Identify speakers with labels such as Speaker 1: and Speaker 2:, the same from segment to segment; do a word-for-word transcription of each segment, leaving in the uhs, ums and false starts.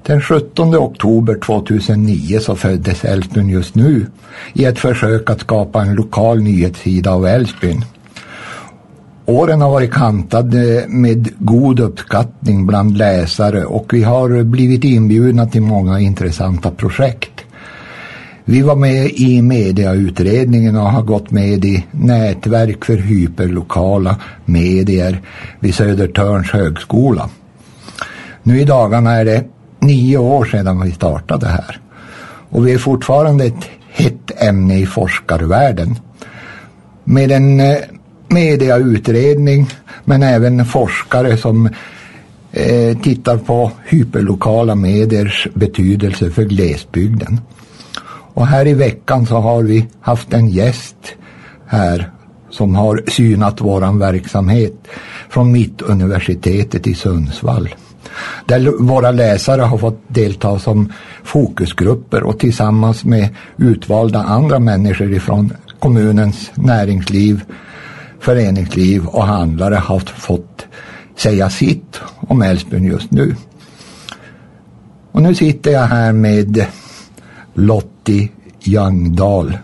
Speaker 1: Den sjuttonde oktober tvåtusennio så föddes Älvsbyn just nu i ett försök att skapa en lokal nyhetssida av Älvsbyn. Åren har varit kantade med god uppskattning bland läsare och vi har blivit inbjudna till många intressanta projekt. Vi var med i mediautredningen och har gått med i nätverk för hyperlokala medier vid Södertörns högskola. Nu i dagarna är det nio år sedan vi startade här. Och vi är fortfarande ett hett ämne i forskarvärlden. Med en eh, mediautredning men även forskare som eh, tittar på hyperlokala mediers betydelse för glesbygden. Och här i veckan så har vi haft en gäst här som har synat våran verksamhet från Mittuniversitetet i Sundsvall. Där våra läsare har fått delta som fokusgrupper och tillsammans med utvalda andra människor ifrån kommunens näringsliv, föreningsliv och handlare har fått säga sitt om Älvsbyn just nu. Och nu sitter jag här med Lottie Ljungdahl,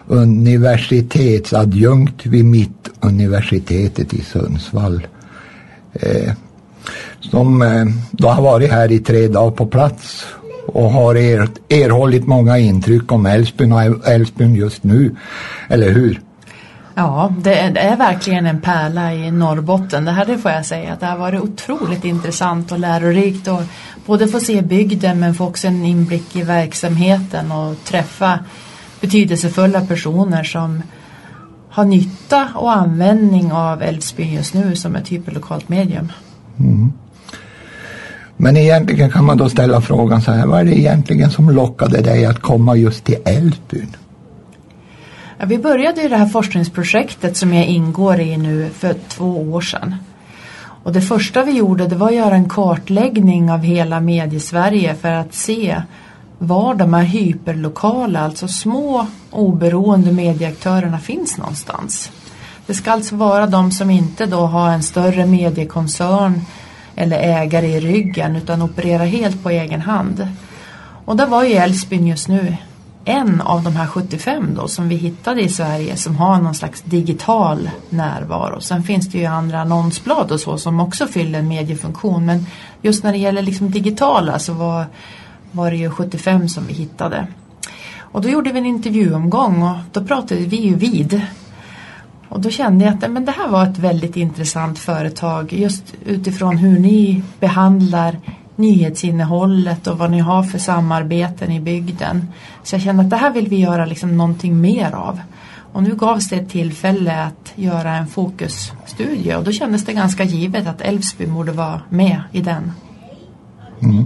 Speaker 1: universitetsadjunkt vid Mittuniversitetet i Sundsvall. Eh, som eh, då har varit här i tre dagar på plats och har er, erhållit många intryck om Älvsbyn och Älvsbyn just nu, eller hur?
Speaker 2: Ja, det är, det är verkligen en pärla i Norrbotten. Det här det får jag säga att det har varit otroligt intressant och lärorikt och både få se bygden men få också en inblick i verksamheten och träffa betydelsefulla personer som har nytta och användning av Älvsbyn just nu som ett hyperlokalt medium.
Speaker 1: Mm. Men egentligen kan man då ställa frågan så här, vad är det egentligen som lockade dig att komma just till Älvsbyn?
Speaker 2: Ja, vi började ju det här forskningsprojektet som jag ingår i nu för två år sedan. Och det första vi gjorde det var att göra en kartläggning av hela Mediesverige för att se var de här hyperlokala, alltså små oberoende medieaktörerna finns någonstans. Det ska alltså vara de som inte då har en större mediekoncern eller ägare i ryggen utan opererar helt på egen hand. Och där var ju Älvsbyn just nu en av de här sjuttiofem då som vi hittade i Sverige som har någon slags digital närvaro. Sen finns det ju andra annonsblad och så som också fyller en mediefunktion. Men just när det gäller liksom digitala så var, var det ju sjuttiofem som vi hittade. Och då gjorde vi en intervjuomgång och då pratade vi ju vid. Och då kände jag att men det här var ett väldigt intressant företag just utifrån hur ni behandlar nyhetsinnehållet och vad ni har för samarbeten i bygden. Så jag kände att det här vill vi göra liksom någonting mer av. Och nu gavs det ett tillfälle att göra en fokusstudie och då kändes det ganska givet att Älvsbyn borde vara med i den.
Speaker 1: Mm.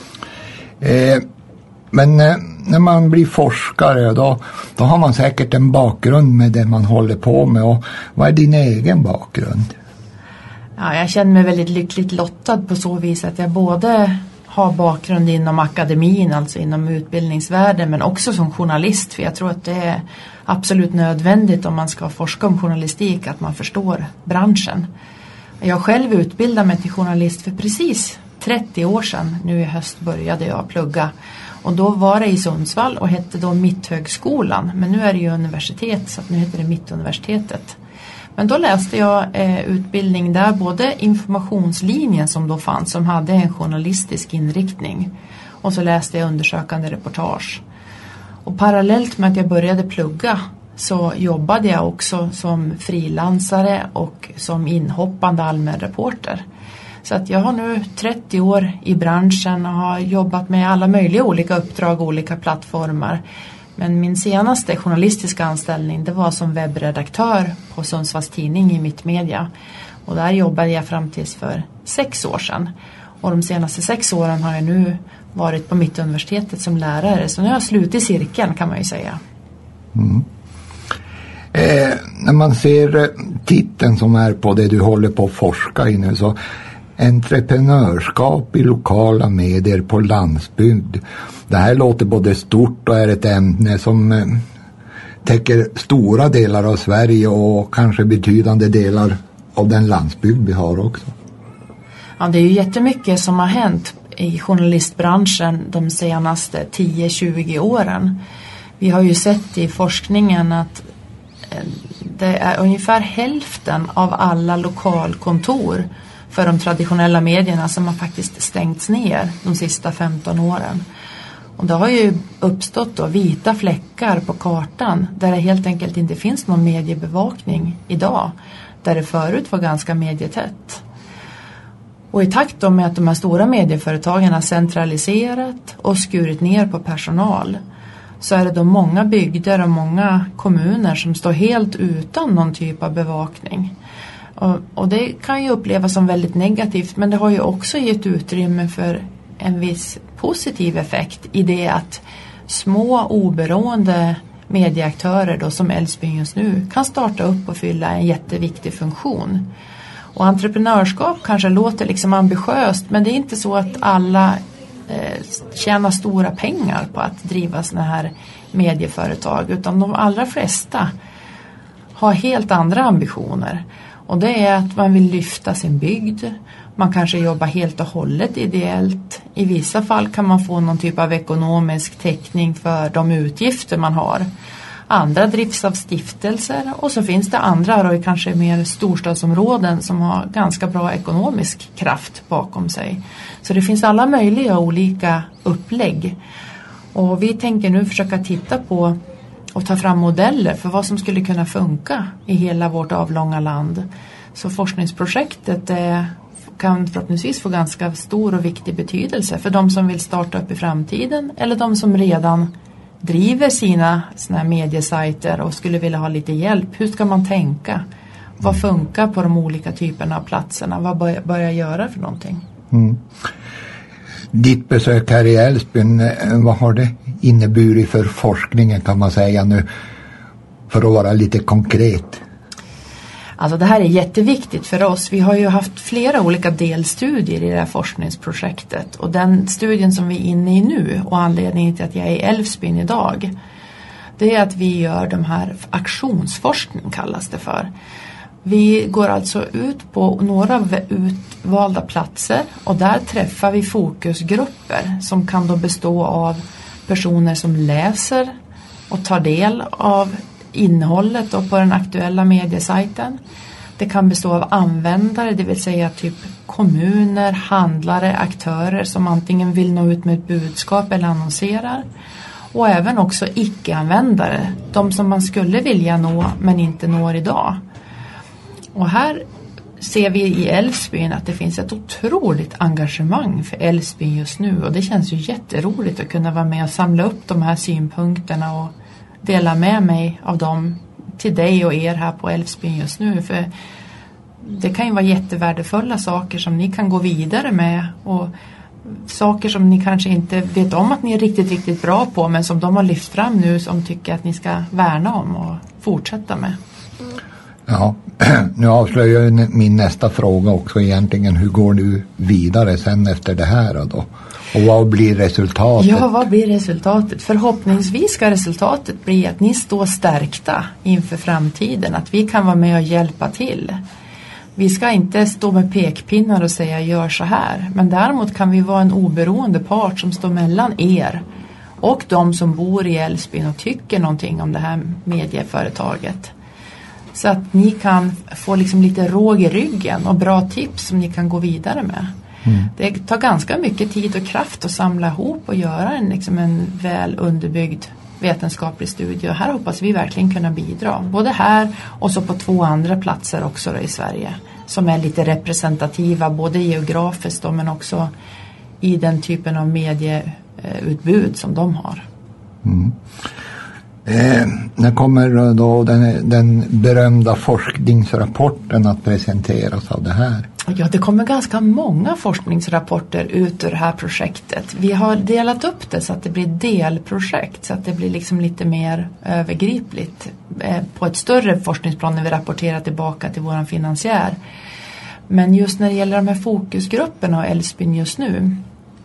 Speaker 1: Eh, men eh, när man blir forskare då, då har man säkert en bakgrund med det man håller på med. Och vad är din egen bakgrund?
Speaker 2: Ja, jag känner mig väldigt lyckligt lottad på så vis att jag både har bakgrund inom akademin, alltså inom utbildningsvärlden, men också som journalist. För jag tror att det är absolut nödvändigt om man ska forska om journalistik att man förstår branschen. Jag själv utbildade mig till journalist för precis trettio år sedan. Nu i höst började jag plugga. Och då var det i Sundsvall och hette då Mitthögskolan. Men nu är det ju universitet så att nu heter det Mittuniversitetet. Men då läste jag eh, utbildning där, både informationslinjen som då fanns som hade en journalistisk inriktning och så läste jag undersökande reportage. Och parallellt med att jag började plugga så jobbade jag också som frilansare och som inhoppande allmän reporter. Så att jag har nu trettio år i branschen och har jobbat med alla möjliga olika uppdrag och olika plattformar. Men min senaste journalistiska anställning det var som webbredaktör på Sundsvalls tidning i Mittmedia. Och där jobbade jag fram tills för sex år sedan. Och de senaste sex åren har jag nu varit på Mittuniversitetet som lärare. Så nu har jag slutit cirkeln kan man ju säga.
Speaker 1: Mm. Eh, när man ser titeln som är på det du håller på att forska i nu så entreprenörskap i lokala medier på landsbygd. Det här låter både stort och är ett ämne som eh, täcker stora delar av Sverige och kanske betydande delar av den landsbygd vi har också.
Speaker 2: Ja, det är ju jättemycket som har hänt i journalistbranschen de senaste tio till tjugo åren. Vi har ju sett i forskningen att det är ungefär hälften av alla lokalkontor för de traditionella medierna som har faktiskt stängts ner de sista femton åren. Och det har ju uppstått då vita fläckar på kartan där det helt enkelt inte finns någon mediebevakning idag, där det förut var ganska medietätt. Och i takt då med att de här stora medieföretagen har centraliserat och skurit ner på personal, så är det då många bygder och många kommuner som står helt utan någon typ av bevakning. Och, och det kan ju upplevas som väldigt negativt, men det har ju också gett utrymme för en viss positiv effekt i det att små oberoende medieaktörer då, som Älvsbyn just nu, kan starta upp och fylla en jätteviktig funktion. Och entreprenörskap kanske låter liksom ambitiöst, men det är inte så att alla eh, tjänar stora pengar på att driva såna här medieföretag, utan de allra flesta har helt andra ambitioner. Och det är att man vill lyfta sin bygd. Man kanske jobbar helt och hållet ideellt. I vissa fall kan man få någon typ av ekonomisk täckning för de utgifter man har. Andra drivs av stiftelser, och så finns det andra då, kanske mer storstadsområden som har ganska bra ekonomisk kraft bakom sig. Så det finns alla möjliga olika upplägg. Och vi tänker nu försöka titta på och ta fram modeller för vad som skulle kunna funka i hela vårt avlånga land. Så forskningsprojektet är, kan förhoppningsvis få ganska stor och viktig betydelse för de som vill starta upp i framtiden, eller de som redan driver sina såna här mediesajter och skulle vilja ha lite hjälp. Hur ska man tänka? Vad funkar på de olika typerna av platserna? Vad bör, bör jag göra för någonting?
Speaker 1: Mm. Ditt besök här i Älvsbyn, vad har det inneburit för forskningen, kan man säga nu, för att vara lite konkret?
Speaker 2: Alltså det här är jätteviktigt för oss. Vi har ju haft flera olika delstudier i det här forskningsprojektet. Och den studien som vi är inne i nu, och anledningen till att jag är i Älvsbyn idag, det är att vi gör de här aktionsforskning, kallas det för. Vi går alltså ut på några utvalda platser, och där träffar vi fokusgrupper som kan då bestå av personer som läser och tar del av innehållet då på den aktuella mediesajten. Det kan bestå av användare, det vill säga typ kommuner, handlare, aktörer som antingen vill nå ut med ett budskap eller annonserar. Och även också icke-användare, de som man skulle vilja nå men inte når idag. Och här ser vi i Älvsbyn att det finns ett otroligt engagemang för Älvsbyn just nu, och det känns ju jätteroligt att kunna vara med och samla upp de här synpunkterna och dela med mig av dem till dig och er här på Älvsbyn just nu, för det kan ju vara jättevärdefulla saker som ni kan gå vidare med, och saker som ni kanske inte vet om att ni är riktigt, riktigt bra på, men som de har lyft fram nu, som tycker att ni ska värna om och fortsätta med.
Speaker 1: Ja, nu avslöjar jag min nästa fråga också egentligen. Hur går du vidare sen efter det här då? Och vad blir resultatet?
Speaker 2: Ja, vad blir resultatet? Förhoppningsvis ska resultatet bli att ni står stärkta inför framtiden. Att vi kan vara med och hjälpa till. Vi ska inte stå med pekpinnar och säga gör så här. Men däremot kan vi vara en oberoende part som står mellan er och de som bor i Älvsbyn och tycker någonting om det här medieföretaget. Så att ni kan få liksom lite råg i ryggen och bra tips som ni kan gå vidare med. Mm. Det tar ganska mycket tid och kraft att samla ihop och göra en, liksom en väl underbyggd vetenskaplig studie. Och här hoppas vi verkligen kunna bidra. Både här och så på två andra platser också då i Sverige. Som är lite representativa både geografiskt då, men också i den typen av medieutbud som de har.
Speaker 1: Mm. Eh, när kommer då den, den berömda forskningsrapporten att presenteras av det här?
Speaker 2: Ja, det kommer ganska många forskningsrapporter ut ur det här projektet. Vi har delat upp det så att det blir delprojekt, så att det blir liksom lite mer övergripligt eh, på ett större forskningsplan när vi rapporterar tillbaka till våran finansiär. Men just när det gäller de här fokusgrupperna och Älvsbyn just nu,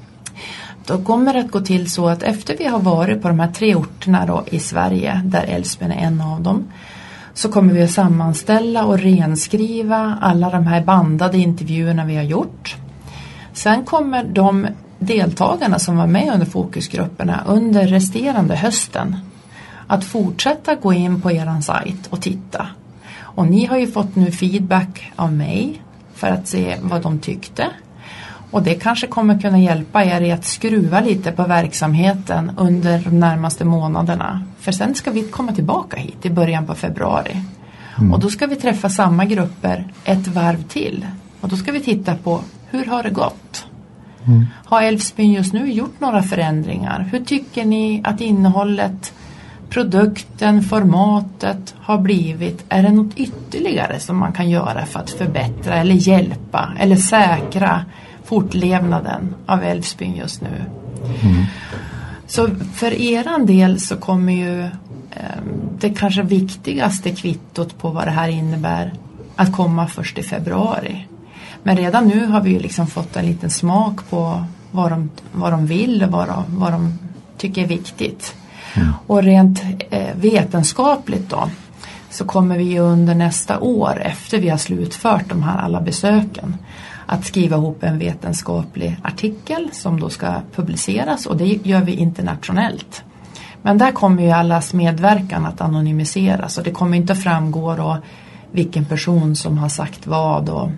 Speaker 2: då kommer det att gå till så att efter vi har varit på de här tre orterna då i Sverige, där Älvsbyn är en av dem, så kommer vi att sammanställa och renskriva alla de här bandade intervjuerna vi har gjort. Sen kommer de deltagarna som var med under fokusgrupperna under resterande hösten att fortsätta gå in på eran sajt och titta. Och ni har ju fått nu feedback av mig för att se vad de tyckte. Och det kanske kommer kunna hjälpa er i att skruva lite på verksamheten under de närmaste månaderna. För sen ska vi komma tillbaka hit i början på februari. Mm. Och då ska vi träffa samma grupper ett varv till. Och då ska vi titta på hur har det gått? Mm. Har Älvsbyn just nu gjort några förändringar? Hur tycker ni att innehållet, produkten, formatet har blivit? Är det något ytterligare som man kan göra för att förbättra eller hjälpa eller säkra fortlevnaden av Älvsbyn just nu? Mm. Så för eran del så kommer ju eh, det kanske viktigaste kvittot på vad det här innebär att komma först i februari. Men redan nu har vi ju liksom fått en liten smak på vad de, vad de vill och vad de, vad de tycker är viktigt. Mm. Och rent eh, vetenskapligt då så kommer vi under nästa år efter vi har slutfört de här alla besöken att skriva ihop en vetenskaplig artikel som då ska publiceras, och det gör vi internationellt. Men där kommer ju allas medverkan att anonymiseras och det kommer inte framgå då vilken person som har sagt vad och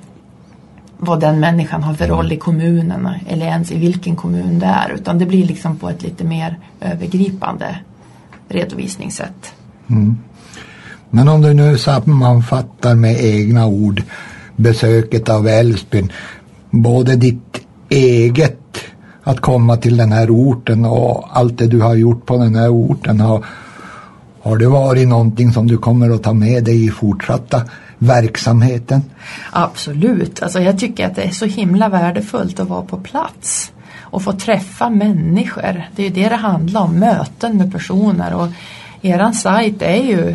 Speaker 2: vad den människan har för roll i kommunen eller ens i vilken kommun det är, utan det blir liksom på ett lite mer övergripande redovisningssätt. Mm.
Speaker 1: Men om du nu sammanfattar med egna ord besöket av Älvsbyn, både ditt eget att komma till den här orten och allt det du har gjort på den här orten, har, har det varit någonting som du kommer att ta med dig i fortsatta verksamheten?
Speaker 2: Absolut. Alltså jag tycker att det är så himla värdefullt att vara på plats och få träffa människor. Det är ju det det handlar om, möten med personer, och eran sajt är ju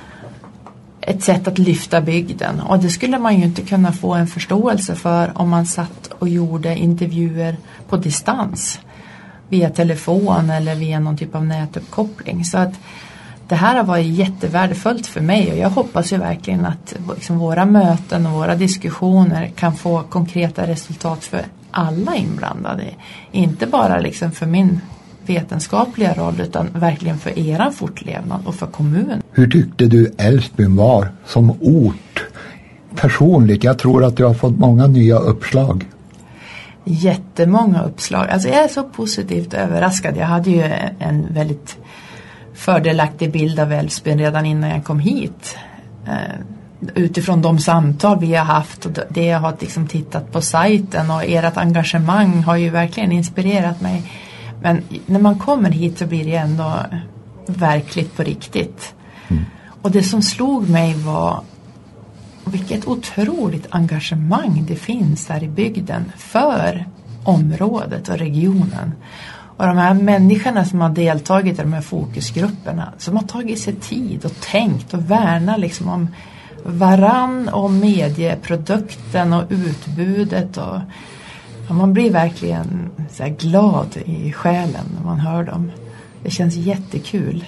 Speaker 2: ett sätt att lyfta bygden, och det skulle man ju inte kunna få en förståelse för om man satt och gjorde intervjuer på distans via telefon eller via någon typ av nätuppkoppling. Så att det här har varit jättevärdefullt för mig, och jag hoppas ju verkligen att liksom våra möten och våra diskussioner kan få konkreta resultat för alla inblandade. Inte bara liksom för min vetenskapliga roll utan verkligen för eran fortlevnad och för kommunen.
Speaker 1: Hur tyckte du Älvsbyn var som ort personligt? Jag tror att du har fått många nya uppslag.
Speaker 2: Jättemånga uppslag. Alltså jag är så positivt överraskad. Jag hade ju en väldigt fördelaktig bild av Älvsbyn redan innan jag kom hit. Utifrån de samtal vi har haft och det jag har liksom tittat på sajten, och ert engagemang har ju verkligen inspirerat mig. Men när man kommer hit så blir det ändå verkligt på riktigt. Mm. Och det som slog mig var vilket otroligt engagemang det finns där i bygden för området och regionen. Och de här människorna som har deltagit i de här fokusgrupperna, som har tagit sig tid och tänkt och värna liksom om varann och medieprodukten och utbudet, och ja, man blir verkligen så här glad i själen när man hör dem. Det känns jättekul.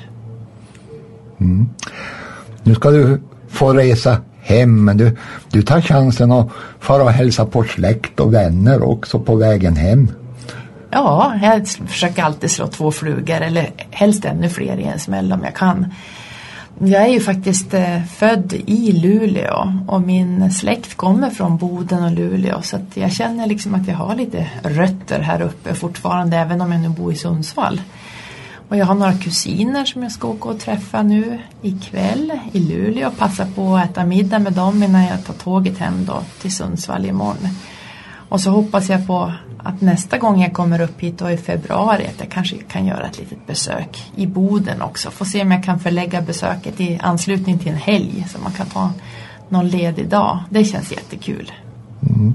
Speaker 1: Mm. Nu ska du få resa hem, men du, du tar chansen att fara och hälsa på släkt och vänner också på vägen hem.
Speaker 2: Ja, jag försöker alltid slå två flugor, eller helst ännu fler i en smäll om jag kan. Jag är ju faktiskt eh, född i Luleå, och min släkt kommer från Boden och Luleå, så att jag känner liksom att jag har lite rötter här uppe fortfarande, även om jag nu bor i Sundsvall. Och jag har några kusiner som jag ska åka och träffa nu ikväll i Luleå och passa på att äta middag med dem innan jag tar tåget hem då till Sundsvall imorgon. Och så hoppas jag på att nästa gång jag kommer upp hit då i februari att jag kanske kan göra ett litet besök i Boden också. Få se om jag kan förlägga besöket i anslutning till en helg så man kan ta någon ledig dag. Det känns jättekul.
Speaker 1: Mm.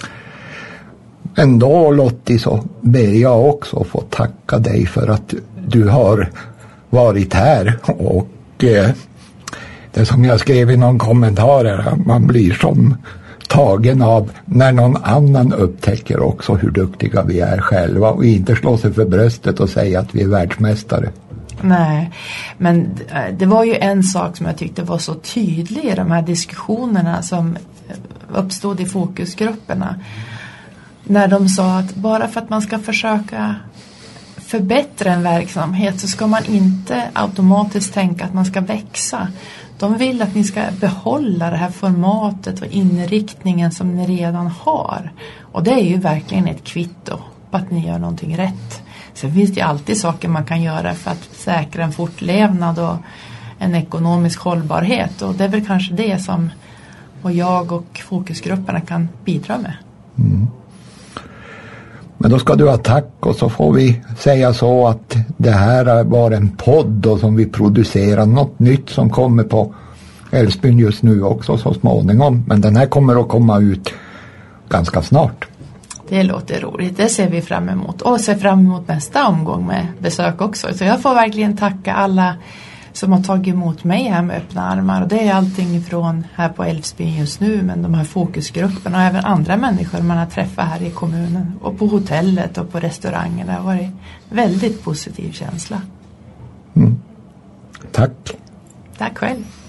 Speaker 1: Ändå Lottie, så ber jag också få tacka dig för att du har varit här, och eh, det som jag skrev i någon kommentar är att man blir som tagen av när någon annan upptäcker också hur duktiga vi är själva, och inte slå sig för bröstet och säga att vi är världsmästare.
Speaker 2: Nej, men det var ju en sak som jag tyckte var så tydlig i de här diskussionerna som uppstod i fokusgrupperna. när de sa att bara för att man ska försöka förbättra en verksamhet så ska man inte automatiskt tänka att man ska växa. De vill att ni ska behålla det här formatet och inriktningen som ni redan har. Och det är ju verkligen ett kvitto på att ni gör någonting rätt. Sen finns det ju alltid saker man kan göra för att säkra en fortlevnad och en ekonomisk hållbarhet. Och det är väl kanske det som och jag och fokusgrupperna kan bidra med.
Speaker 1: Mm. Men då ska du ha tack, och så får vi säga så att det här var en podd och som vi producerar, något nytt som kommer på Älvsbyn just nu också så småningom. Men den här kommer att komma ut ganska snart.
Speaker 2: Det låter roligt, det ser vi fram emot. Och ser fram emot nästa omgång med besök också. Så jag får verkligen tacka alla som har tagit emot mig här med öppna armar. Och det är allting från här på Älvsbyn just nu, men de här fokusgrupperna och även andra människor man har träffat här i kommunen och på hotellet och på restaurangerna. Det har varit väldigt positiv känsla.
Speaker 1: Mm. Tack.
Speaker 2: Tack själv.